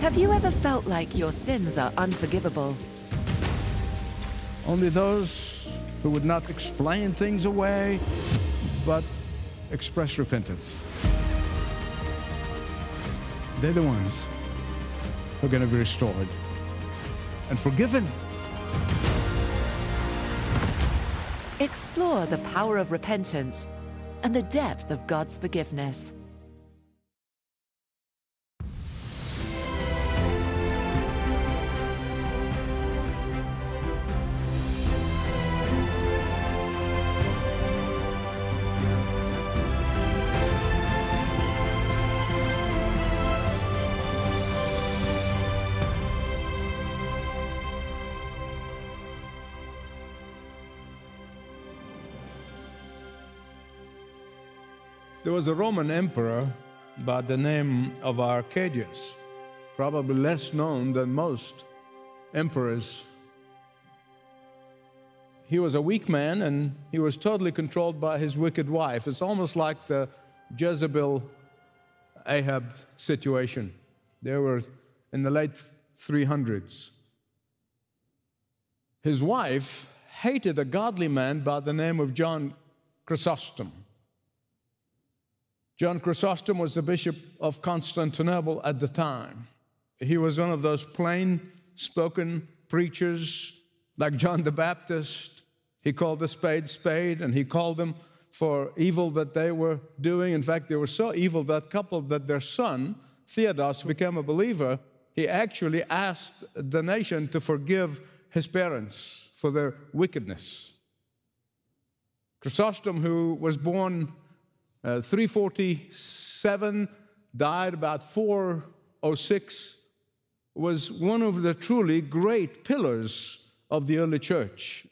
Have you ever felt like your sins are unforgivable? Only those who would not explain things away, but express repentance. They're the ones who are going to be restored and forgiven. Explore the power of repentance and the depth of God's forgiveness. There was a Roman emperor by the name of Arcadius, probably less known than most emperors. He was a weak man, and he was totally controlled by his wicked wife. It's almost like the Jezebel Ahab situation. They were in the late 300s. His wife hated a godly man by the name of John Chrysostom. John Chrysostom was the bishop of Constantinople at the time. He was one of those plain-spoken preachers like John the Baptist. He called a spade, and he called them for evil that they were doing. In fact, they were so evil, that couple, that their son, Theodos, became a believer. He actually asked the nation to forgive his parents for their wickedness. Chrysostom, who was born 347, died about 406, was one of the truly great pillars of the early church.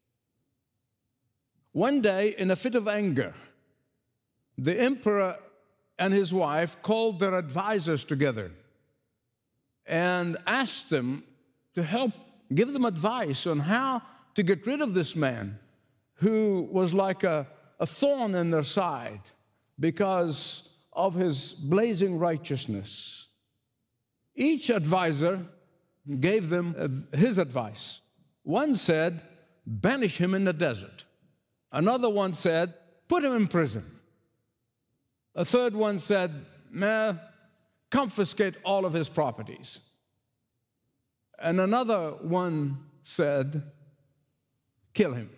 One day, in a fit of anger, the emperor and his wife called their advisors together and asked them to help give them advice on how to get rid of this man who was like a thorn in their side because of his blazing righteousness. Each advisor gave them his advice. One said, banish him in the desert. Another one said, put him in prison. A third one said, confiscate all of his properties. And another one said, kill him.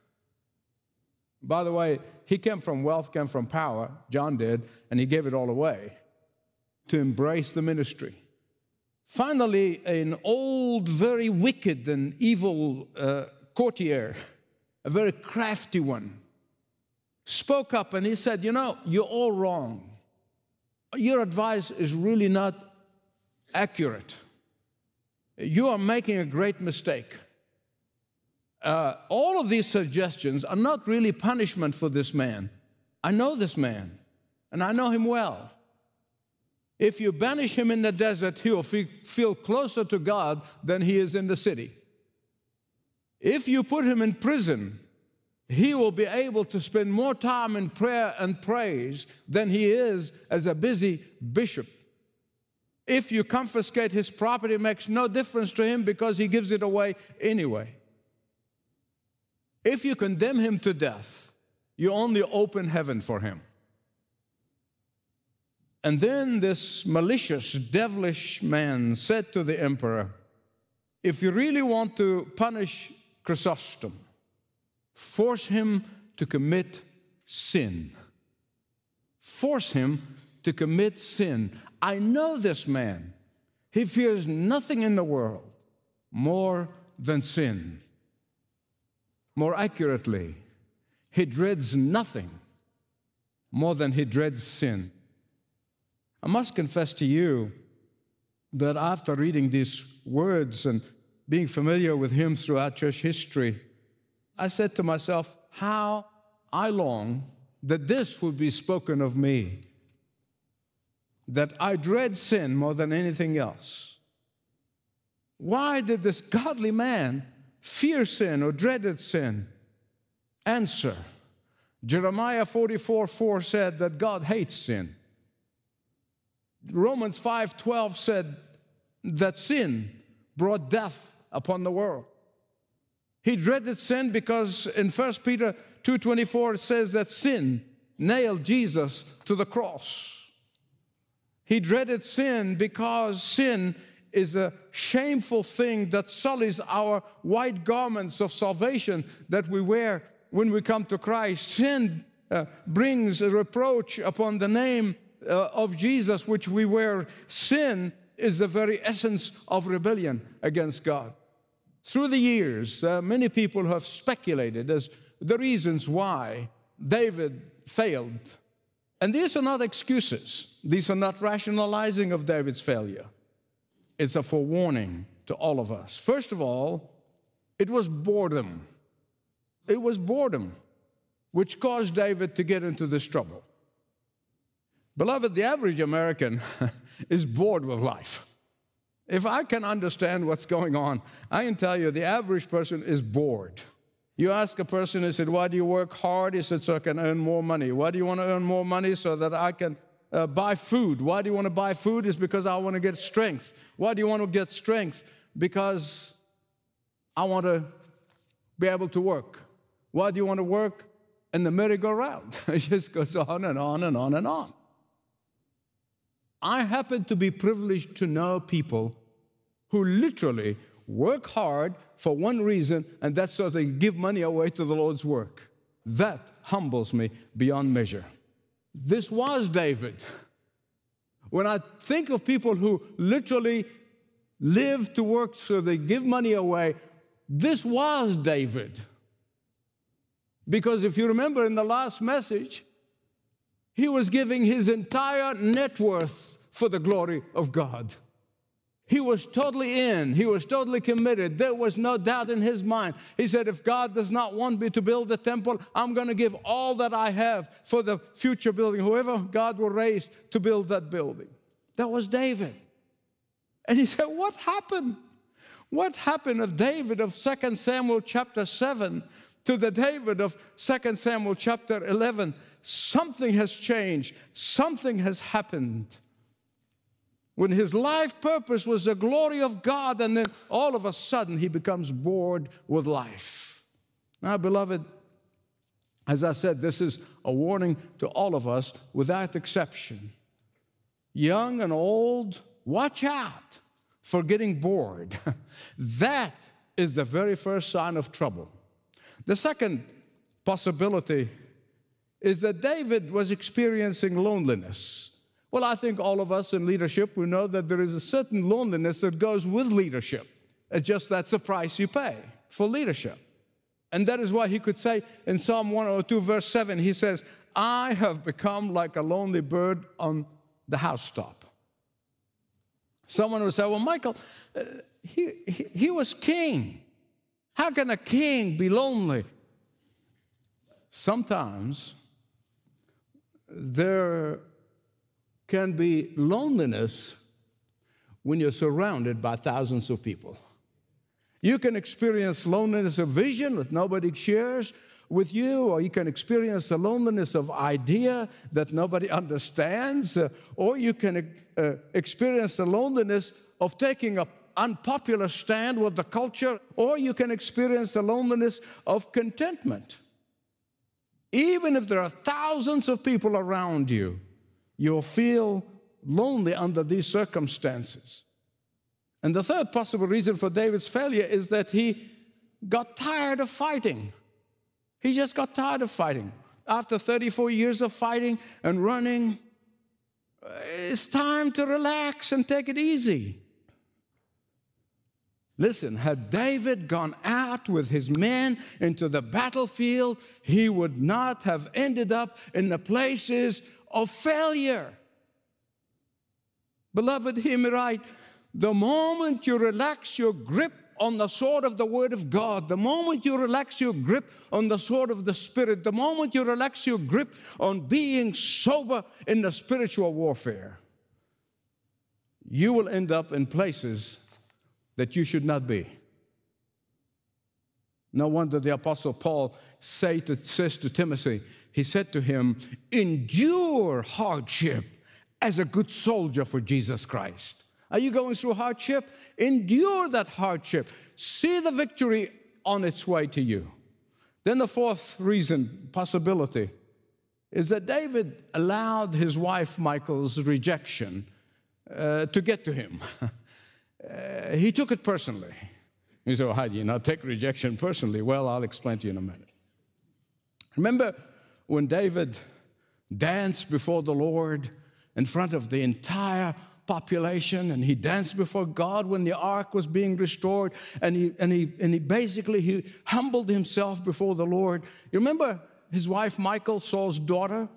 By the way, he came from wealth, came from power, John did, and he gave it all away to embrace the ministry. Finally, an old, very wicked and evil courtier, a very crafty one, spoke up and he said, you're all wrong. Your advice is really not accurate. You are making a great mistake. All of these suggestions are not really punishment for this man. I know this man, and I know him well. If you banish him in the desert, he will feel closer to God than he is in the city. If you put him in prison, he will be able to spend more time in prayer and praise than he is as a busy bishop. If you confiscate his property, it makes no difference to him because he gives it away anyway. If you condemn him to death, you only open heaven for him. And then this malicious, devilish man said to the emperor, if you really want to punish Chrysostom, force him to commit sin. Force him to commit sin. I know this man. He fears nothing in the world more than sin. More accurately, he dreads nothing more than he dreads sin. I must confess to you that after reading these words and being familiar with him throughout church history, I said to myself, how I long that this would be spoken of me, that I dread sin more than anything else. Why did this godly man fear sin or dreaded sin? Answer, Jeremiah 44:4 said that God hates sin. Romans 5:12 said that sin brought death upon the world. He dreaded sin because in 1 Peter 2:24 it says that sin nailed Jesus to the cross. He dreaded sin because sin is a shameful thing that sullies our white garments of salvation that we wear when we come to Christ. Sin brings a reproach upon the name of Jesus which we wear. Sin is the very essence of rebellion against God. Through the years, many people have speculated as the reasons why David failed. And these are not excuses. These are not rationalizing of David's failure. It's a forewarning to all of us. First of all, it was boredom. It was boredom which caused David to get into this trouble. Beloved, the average American is bored with life. If I can understand what's going on, I can tell you the average person is bored. You ask a person, he said, why do you work hard? He said, so I can earn more money. Why do you want to earn more money? So that I can buy food. Why do you want to buy food? It's because I want to get strength. Why do you want to get strength? Because I want to be able to work. Why do you want to work? In the merry-go-round. It just goes on and on and on and on. I happen to be privileged to know people who literally work hard for one reason, and that's so they give money away to the Lord's work. That humbles me beyond measure. This was David. When I think of people who literally live to work so they give money away, this was David. Because if you remember in the last message, he was giving his entire net worth for the glory of God. He was totally in. He was totally committed. There was no doubt in his mind. He said, if God does not want me to build a temple, I'm going to give all that I have for the future building. Whoever God will raise to build that building. That was David. And he said, what happened? What happened of David of 2 Samuel chapter 7 to the David of 2 Samuel chapter 11? Something has changed. Something has happened. When his life purpose was the glory of God, and then all of a sudden he becomes bored with life. Now, beloved, as I said, this is a warning to all of us without exception. Young and old, watch out for getting bored. That is the very first sign of trouble. The second possibility is that David was experiencing loneliness. Well, I think all of us in leadership, we know that there is a certain loneliness that goes with leadership. It's just that's the price you pay for leadership. And that is why he could say in Psalm 102, verse 7, he says, I have become like a lonely bird on the housetop. Someone would say, well, Michael, he was king. How can a king be lonely? Sometimes there can be loneliness when you're surrounded by thousands of people. You can experience loneliness of vision that nobody shares with you, or you can experience the loneliness of idea that nobody understands, or you can experience the loneliness of taking an unpopular stand with the culture, or you can experience the loneliness of contentment. Even if there are thousands of people around you, you'll feel lonely under these circumstances. And the third possible reason for David's failure is that he got tired of fighting. He just got tired of fighting. After 34 years of fighting and running, it's time to relax and take it easy. Listen, had David gone out with his men into the battlefield, he would not have ended up in the places of failure. Beloved, hear me right. The moment you relax your grip on the sword of the Word of God, the moment you relax your grip on the sword of the Spirit, the moment you relax your grip on being sober in the spiritual warfare, you will end up in places that you should not be. No wonder the Apostle Paul says to Timothy, he said to him, endure hardship as a good soldier for Jesus Christ. Are you going through hardship? Endure that hardship. See the victory on its way to you. Then the fourth reason, possibility, is that David allowed his wife Michal's rejection to get to him. He took it personally. You say, well, how do you not take rejection personally? Well, I'll explain to you in a minute. Remember when David danced before the Lord in front of the entire population, and he danced before God when the ark was being restored, and he basically humbled himself before the Lord. You remember his wife Michal, Saul's daughter?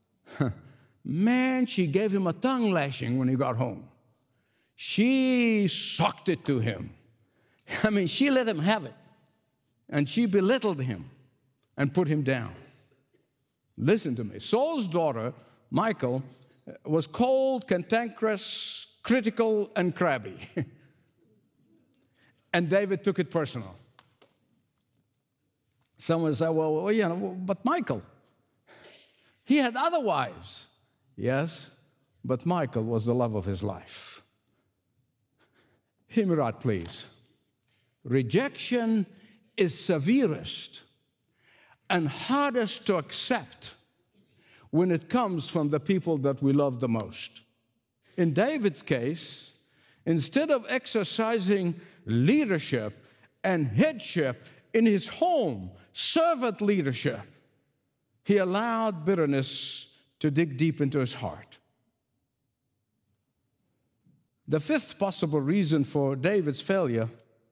Man, she gave him a tongue lashing when he got home. She socked it to him. I mean, she let him have it, and she belittled him and put him down. Listen to me. Saul's daughter, Michal, was cold, cantankerous, critical, and crabby. And David took it personal. Someone said, well, you know, but Michal, he had other wives. Yes, but Michal was the love of his life. Hear me right, please. Rejection is severest and hardest to accept when it comes from the people that we love the most. In David's case, instead of exercising leadership and headship in his home, servant leadership, he allowed bitterness to dig deep into his heart. The fifth possible reason for David's failure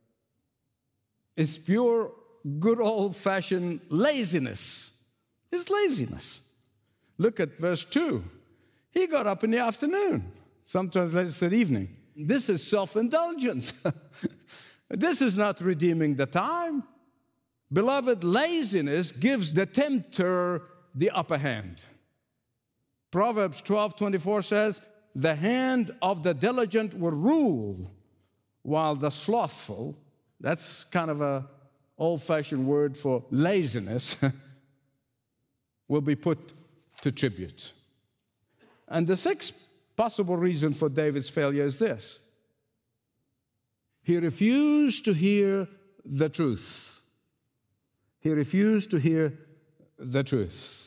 is pure, good old-fashioned laziness. It's laziness. Look at verse 2. He got up in the afternoon. Sometimes they said evening. This is self-indulgence. This is not redeeming the time. Beloved, laziness gives the tempter the upper hand. Proverbs 12:24 says, the hand of the diligent will rule, while the slothful, that's kind of an old-fashioned word for laziness, will be put to tribute. And the sixth possible reason for David's failure is this. He refused to hear the truth. He refused to hear the truth.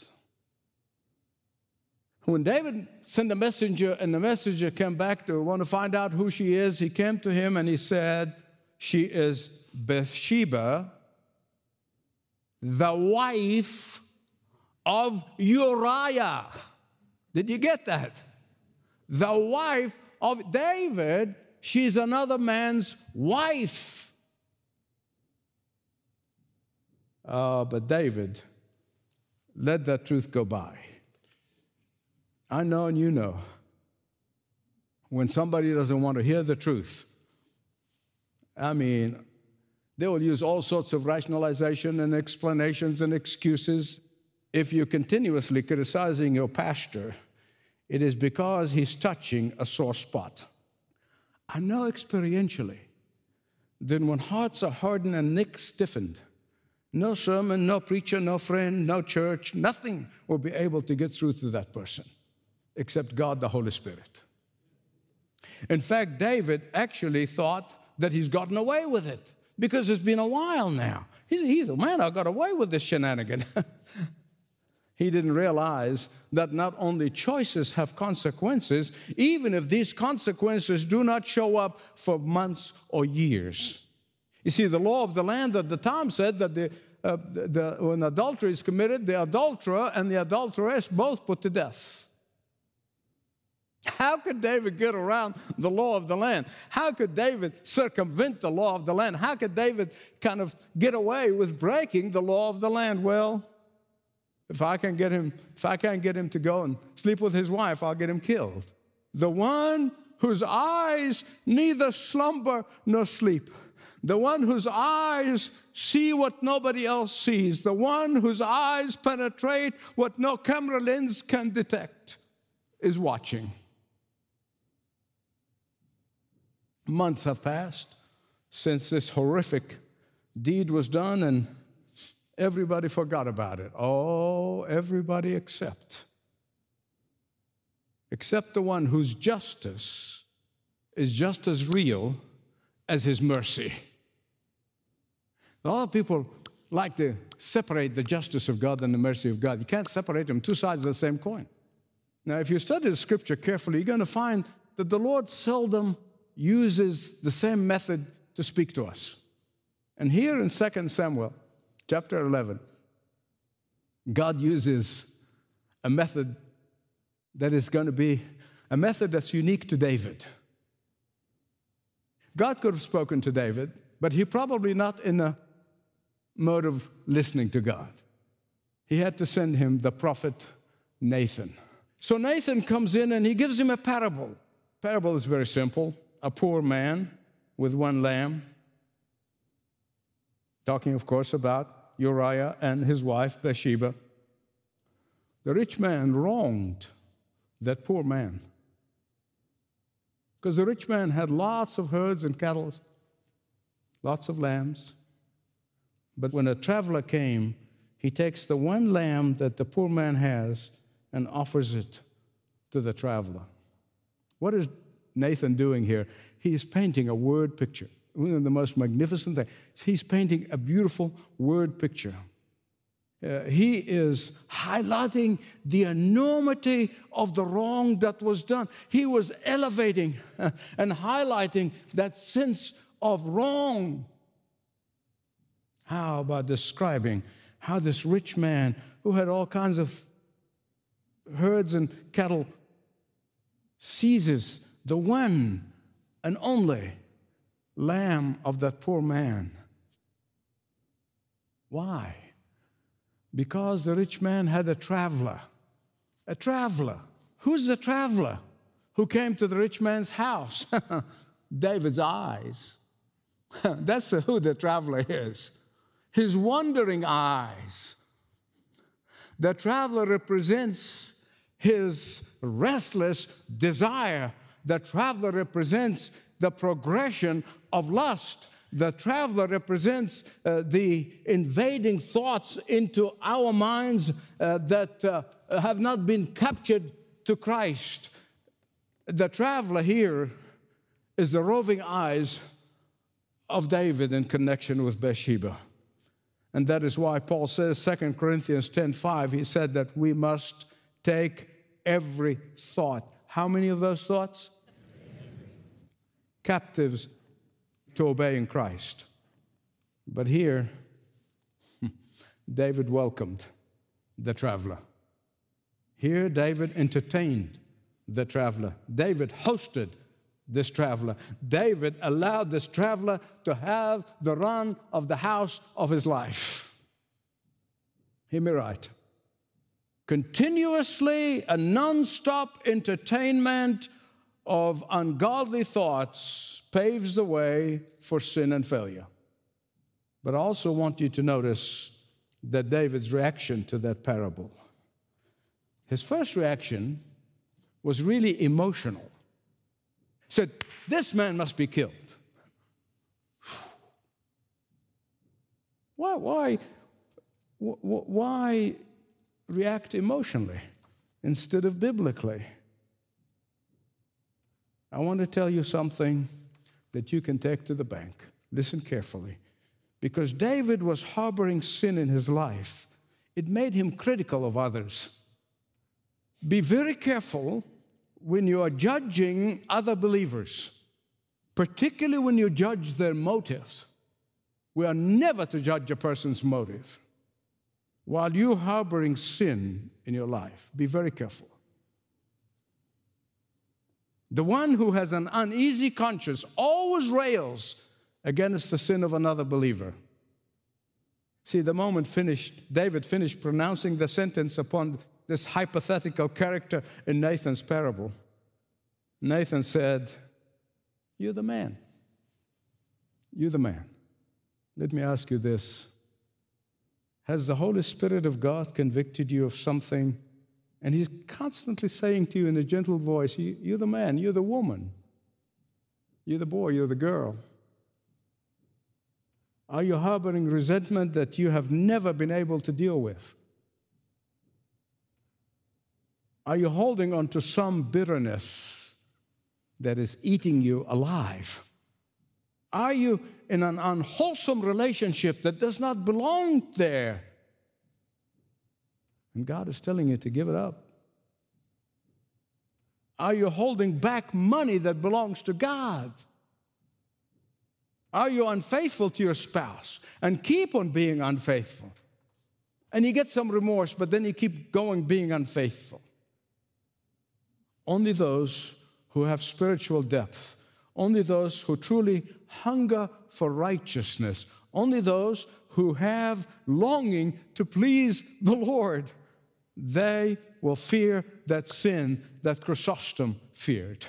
When David sent a messenger, and the messenger came back to want to find out who she is, he came to him and he said, she is Bathsheba, the wife of Uriah. Did you get that? The wife of David, she's another man's wife. But David let that truth go by. I know and you know, when somebody doesn't want to hear the truth, I mean, they will use all sorts of rationalization and explanations and excuses. If you're continuously criticizing your pastor, it is because he's touching a sore spot. I know experientially that when hearts are hardened and necks stiffened, no sermon, no preacher, no friend, no church, nothing will be able to get through to that person except God, the Holy Spirit. In fact, David actually thought that he's gotten away with it because it's been a while now. He's man, I got away with this shenanigan. He didn't realize that not only choices have consequences, even if these consequences do not show up for months or years. You see, the law of the land at the time said that when adultery is committed, the adulterer and the adulteress both put to death. How could David get around the law of the land? How could David circumvent the law of the land? How could David kind of get away with breaking the law of the land? Well, if I can't get him to go and sleep with his wife, I'll get him killed. The one whose eyes neither slumber nor sleep, the one whose eyes see what nobody else sees, the one whose eyes penetrate what no camera lens can detect, is watching. Months have passed since this horrific deed was done, and everybody forgot about it. Oh, everybody except the one whose justice is just as real as his mercy. A lot of people like to separate the justice of God and the mercy of God. You can't separate them, two sides of the same coin. Now, if you study the scripture carefully, you're going to find that the Lord seldom uses the same method to speak to us. And here in 2 Samuel chapter 11, God uses a method that is going to be a method that's unique to David. God could have spoken to David, but he probably not in a mode of listening to God. He had to send him the prophet Nathan. So Nathan comes in and he gives him a parable. Parable is very simple. A poor man with one lamb, talking, of course, about Uriah and his wife Bathsheba. The rich man wronged that poor man because the rich man had lots of herds and cattle, lots of lambs. But when a traveler came, he takes the one lamb that the poor man has and offers it to the traveler. What is Nathan doing here? He's painting a word picture. One of the most magnificent things. He's painting a beautiful word picture. He is highlighting the enormity of the wrong that was done. He was elevating and highlighting that sense of wrong. How about describing how this rich man who had all kinds of herds and cattle seizes the one and only lamb of that poor man? Why? Because the rich man had a traveler. A traveler. Who's the traveler who came to the rich man's house? David's eyes. That's who the traveler is. His wandering eyes. The traveler represents his restless desire. The traveler represents the progression of lust. The traveler represents the invading thoughts into our minds that have not been captured to Christ. The traveler here is the roving eyes of David in connection with Bathsheba. And that is why Paul says, 2 Corinthians 10:5, he said that we must take every thought. How many of those thoughts? Captives to obeying Christ. But here, David welcomed the traveler. Here, David entertained the traveler. David hosted this traveler. David allowed this traveler to have the run of the house of his life. Hear me right. Continuously a non-stop entertainment of ungodly thoughts paves the way for sin and failure. But I also want you to notice that David's reaction to that parable. His first reaction was really emotional. He said, "This man must be killed." Why react emotionally instead of biblically? I want to tell you something that you can take to the bank. Listen carefully. Because David was harboring sin in his life, it made him critical of others. Be very careful when you are judging other believers, particularly when you judge their motives. We are never to judge a person's motive. While you're harboring sin in your life, be very careful. The one who has an uneasy conscience always rails against the sin of another believer. See, the moment David finished pronouncing the sentence upon this hypothetical character in Nathan's parable, Nathan said, "You're the man. You're the man." Let me ask you this. Has the Holy Spirit of God convicted you of something? And He's constantly saying to you in a gentle voice, "You're the man, you're the woman, you're the boy, you're the girl." Are you harboring resentment that you have never been able to deal with? Are you holding on to some bitterness that is eating you alive? Are you in an unwholesome relationship that does not belong there? And God is telling you to give it up. Are you holding back money that belongs to God? Are you unfaithful to your spouse and keep on being unfaithful? And you get some remorse, but then you keep going being unfaithful. Only those who have spiritual depth, only those who truly hunger for righteousness, only those who have longing to please the Lord, they will fear that sin that Chrysostom feared.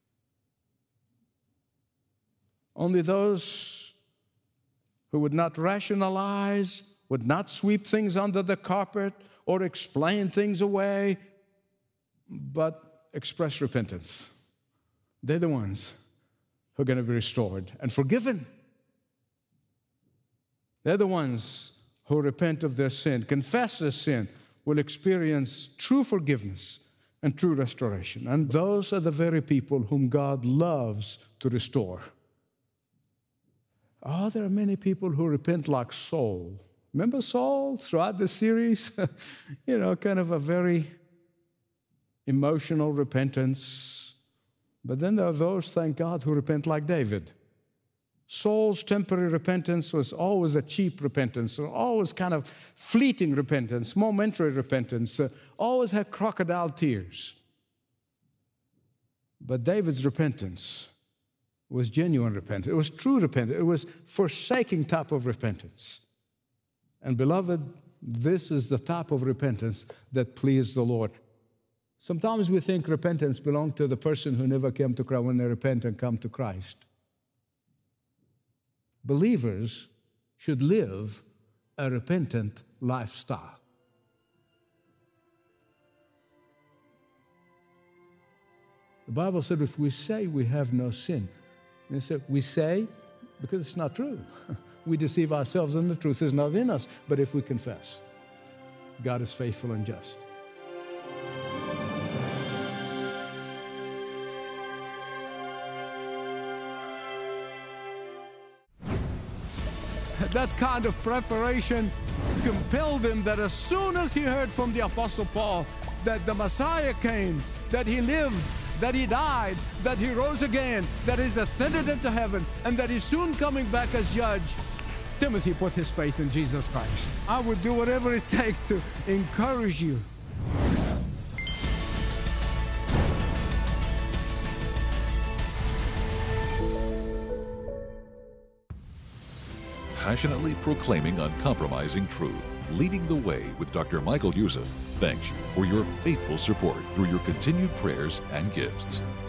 Only those who would not rationalize, would not sweep things under the carpet or explain things away, but express repentance. They're the ones who are going to be restored and forgiven. They're the ones who repent of their sin, confess their sin, will experience true forgiveness and true restoration. And those are the very people whom God loves to restore. Oh, there are many people who repent like Saul. Remember Saul throughout the series? Kind of a very emotional repentance. But then there are those, thank God, who repent like David. Saul's temporary repentance was always a cheap repentance, always kind of fleeting repentance, momentary repentance, always had crocodile tears. But David's repentance was genuine repentance. It was true repentance. It was forsaking type of repentance. And beloved, this is the type of repentance that pleased the Lord. Sometimes we think repentance belongs to the person who never came to Christ when they repent and come to Christ. Believers should live a repentant lifestyle. The Bible said if we say we have no sin, and so we say because it's not true. We deceive ourselves and the truth is not in us. But if we confess, God is faithful and just. That kind of preparation compelled him that as soon as he heard from the Apostle Paul that the Messiah came, that he lived, that he died, that he rose again, that he's ascended into heaven, and that he's soon coming back as judge, Timothy put his faith in Jesus Christ. I would do whatever it takes to encourage you. Passionately proclaiming uncompromising truth, leading the way with Dr. Michael Youssef thanks you for your faithful support through your continued prayers and gifts.